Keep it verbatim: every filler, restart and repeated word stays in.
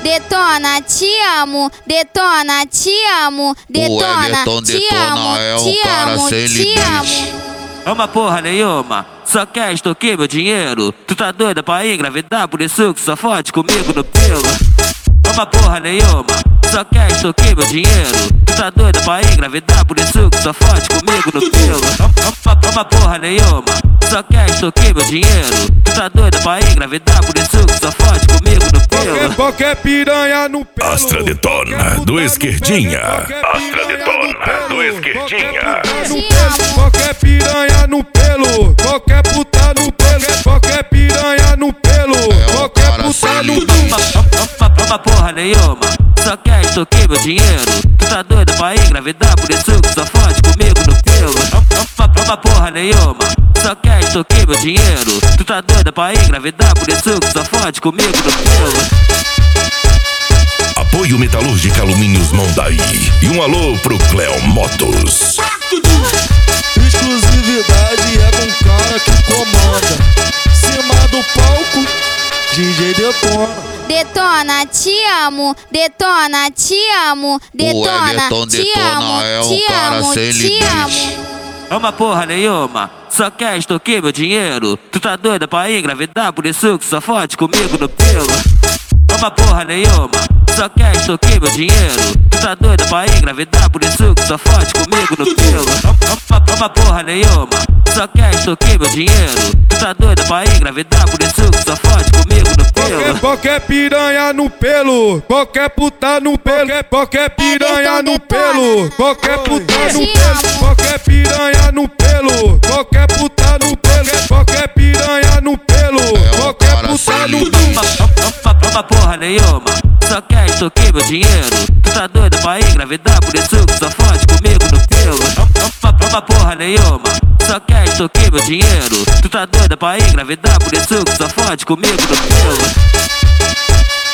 detona, te amo, detona, te amo, detona, te amo, é um te cara amo, sem te limite. amo. É uma porra nenhuma, só quer extorquir meu dinheiro. Tu tá doida pra engravidar, por isso que só fode comigo no pelo. É uma porra nenhuma, só quer extorquir meu dinheiro. Tu tá doida pra engravidar, por isso que só fode comigo no pelo. É uma porra nenhuma, só quer extorquir meu dinheiro. Tu tá doida pra engravidar, por isso que só fode comigo no pelo. Qualquer piranha no pelo. Astra Detona do Esquerdinha. Astra Detona do Esquerdinha. Qualquer piranha no pelo. Qualquer puta no pelo. Qualquer piranha no pelo. Qualquer puta no pelo. Uma porra nenhuma, só quer extorquir meu dinheiro. Tu tá doida pra engravidar, por isso que só fode comigo no pelo. Uma porra nenhuma, só quer extorquir meu dinheiro. Tu tá doida pra engravidar, por isso que só fode comigo no pelo. Apoio Metalúrgica Alumínios Mondaí. E um alô pro Cleo Motos. Exclusividade é com o cara que comanda. Cima do palco, D J Detona. Detona, te amo, detona, te amo, detona, te amo, é um te cara amo, sem te limite. amo. É uma porra nenhuma, só quer extorquir meu dinheiro. Tu tá doida pra engravidar, por isso que só fode comigo no pelo. É uma porra nenhuma, só quer extorquir meu dinheiro. Tu tá doida pra engravidar, por isso que só fode comigo no pelo. É uma porra nenhuma, só quer extorquir meu dinheiro. Tu tá doida pra engravidar, por isso que só fode comigo no pelo. Qualquer piranha no pelo. Qualquer puta no pelo. Qualquer piranha no pelo. Qualquer puta no pelo. Qualquer piranha no pelo. Qualquer puta no pelo. Qualquer piranha no pelo. Qualquer puta no pelo. Uma porra nenhuma, só quer extorquir meu dinheiro. Tu tá doida pra engravidar, por isso que só fode comigo no pelo. Uma porra nenhuma, só quer extorquir meu dinheiro. Tu tá doida pra engravidar, por isso que só fode comigo no pelo.